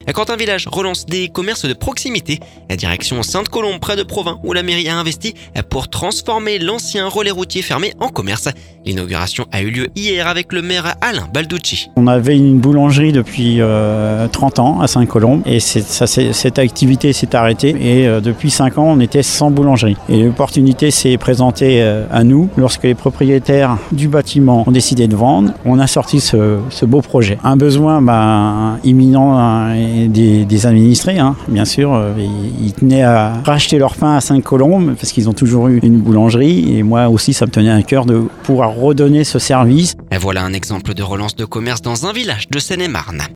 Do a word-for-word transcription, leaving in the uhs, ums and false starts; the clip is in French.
Quand un village relance des commerces de proximité, la direction Sainte-Colombe près de Provins où la mairie a investi pour transformer l'ancien relais routier fermé en commerce. L'inauguration a eu lieu hier avec le maire Alain Balducci. On avait une boulangerie depuis euh, trente ans à Sainte-Colombe et c'est, ça, c'est, cette activité s'est arrêtée et euh, depuis cinq ans on était sans boulangerie. Et l'opportunité s'est présentée euh, à nous lorsque les propriétaires du bâtiment ont décidé de vendre. On a sorti ce, ce beau projet. Un besoin ben, imminent hein, des, des administrés, hein, bien sûr. Euh, ils, ils tenaient à racheter leur pain à Sainte-Colombe parce qu'ils ont toujours eu une boulangerie et moi aussi ça me tenait à cœur de pouvoir redonner ce service. Et voilà un exemple de relance de commerce dans un village de Seine-et-Marne.